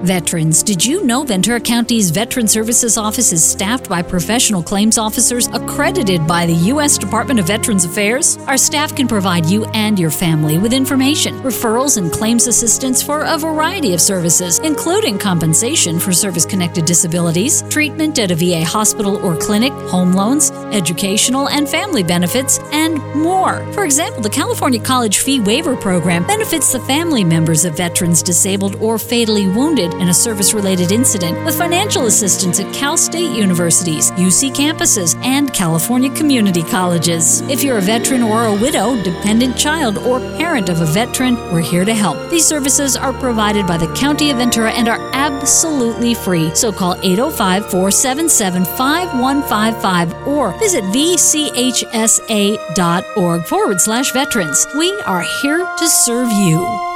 Veterans, did you know Ventura County's Veteran Services Office is staffed by professional claims officers accredited by the U.S. Department of Veterans Affairs? Our staff can provide you and your family with information, referrals, and claims assistance for a variety of services, including compensation for service-connected disabilities, treatment at a VA hospital or clinic, home loans, educational and family benefits, and more. For example, the California College Fee Waiver Program benefits the family members of veterans disabled or fatally wounded in a service-related incident with financial assistance at Cal State Universities, UC campuses, and California community colleges. If you're a veteran or a widow, dependent child, or parent of a veteran, we're here to help. These services are provided by the County of Ventura and are absolutely free. So call 805-477-5155 or visit vchsa.org/veterans. We are here to serve you.